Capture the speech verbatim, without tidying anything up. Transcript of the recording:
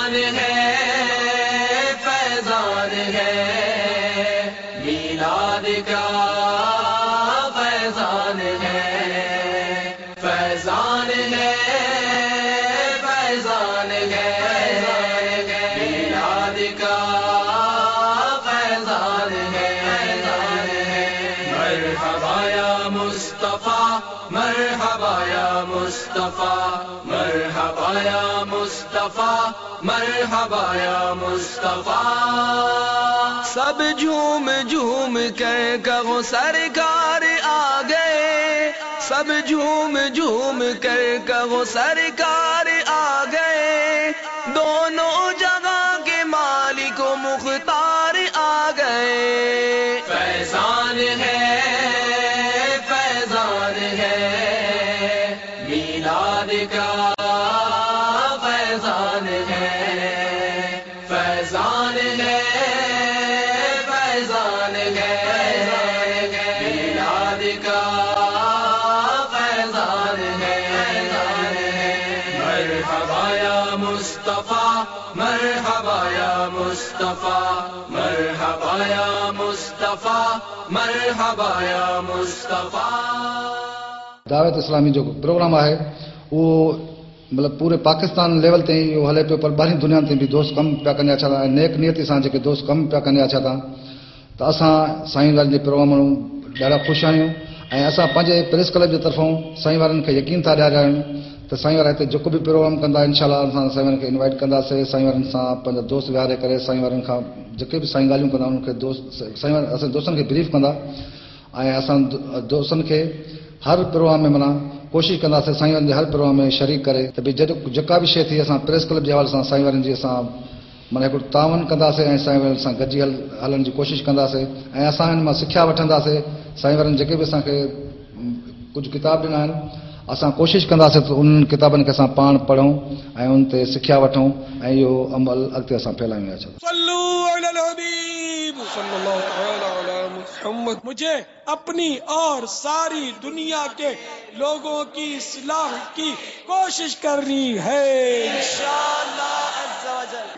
फैजान है फैजान है मीलाद का फैजान है फैजान है फैजान है मीलाद का फैजान है मरहबा या मुस्तफा मरहबा या मुस्तफा मरहबा या मुस्तफा मरहबा या मुस्तफा। सब झूम झूम कर कहो सरकार आ गए, सब झूम झूम कर कहो सरकार आ गए, दोनों जगह के मालिक व मुख्तार आ गए। फैजान है फैजान है मीलाद का फैजान है फैजान है फैजान है मीलाद का फैजान है मरहबा या मुस्तफा मरहबा या मुस्तफा मरहबा या मुस्तफा मरहबा या मुस्तफा। दावत इस्लामी जो प्रोग्राम है वो मतलब पूरे पाकिस्तान लेवल ते इहो हले पियो, पर ॿाहिरि दुनिया ते बि दोस्त कम पिया कंदा अछा था, नेक नियति सां जेके दोस्त कम पिया कंदा अछा था। त असां साईं वारनि जे प्रोग्राम मां ॾाढा ख़ुशि आहियूं ऐं असां पंहिंजे प्रेस क्लब जे तरफ़ां साईं वारनि खे यकीन था ॾियारियूं त साईं वारा हिते जेको बि प्रोग्राम कंदा इंशाअल्लाह असां साईं वारनि खे इनवाइट कंदासीं, साईं वारनि सां पंहिंजा दोस्त विहारे करे साईं वारनि खां जेके बि साईं ॻाल्हियूं कंदा उन्हनि खे दोस्त साईं वारनि असां दोस्तनि खे ब्रीफ कंदा ऐं असां दोस्तनि खे हर प्रोग्राम में माना कोशिशि कंदासीं साईं वारनि जे हर प्रोग्राम में शरीक करे त भई जॾहिं जेका बि शइ थी असां प्रेस क्लब जे हवाले सां साईं वारनि जी असां माना हिकिड़ो तावन कंदासीं ऐं साईं वारनि सां गॾिजी हल हलण जी कोशिशि कंदासीं ऐं असां हिन मां सिखिया वठंदासीं। साईं वारनि जेके बि असांखे कुझु किताब ॾिना आहिनि असां कोशिशि कंदासीं त उन्हनि किताबनि खे असां पाण पढ़ूं ऐं उन ते सिखिया वठूं ऐं इहो अमल अॻिते असां फैलायूं। मुझे अपनी और सारी दुनिया के लोगों की इस्लाह की कोशिश करनी है इंशाअल्लाह।